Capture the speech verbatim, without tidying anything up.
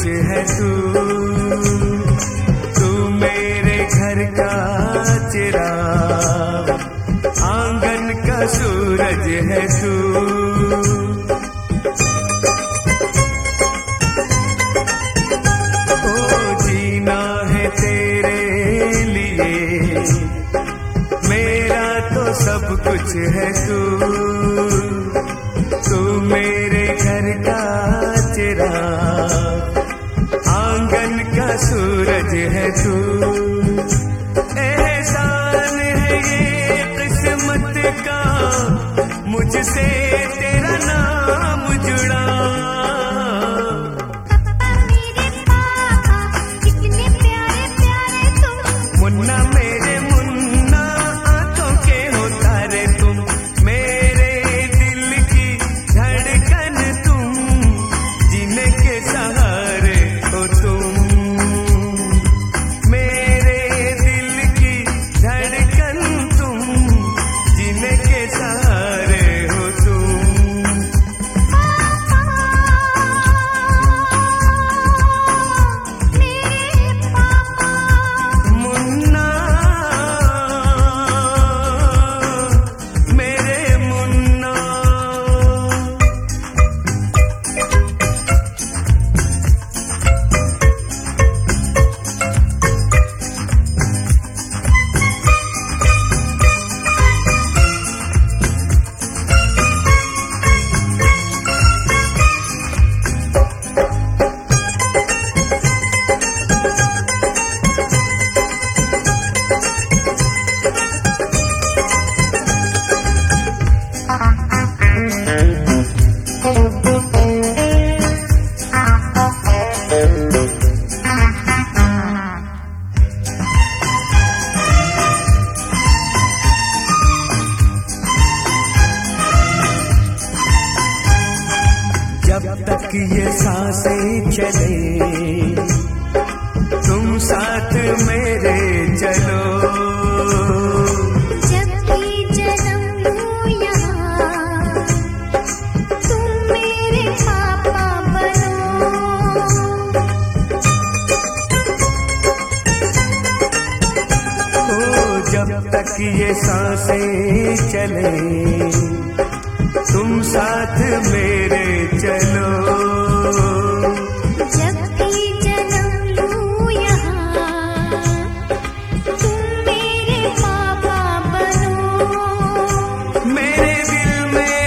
है तू, तू मेरे घर का चिराग, आंगन का सूरज है तू। ओ जीना है तेरे लिए, मेरा तो सब कुछ है तू, तू मेरे घर का चिराग, आंगन का सूरज है तू। एहसान है ये किस्मत का, मुझसे तेरा नाम जुड़ा। मुन्ना मेरे मुन्ना, आंखों के हो तारे तुम, मेरे दिल की धड़कन तुम, जीने के सहारे हो तुम, मेरे दिल की धड़कन तुम, जीने के सहारे हो तुम। मुन्ना मेरे मुन्ना। जब तक ये सांसें चले, तुम साथ मेरे चलो, जब भी जन्म लूं यहाँ, तुम मेरे पापा बनो। ओ जब तक ये सांसें चले, तुम साथ मेरे चलो, जब भी जन्म लूं यहाँ, तुम मेरे पापा बनो। मेरे दिल में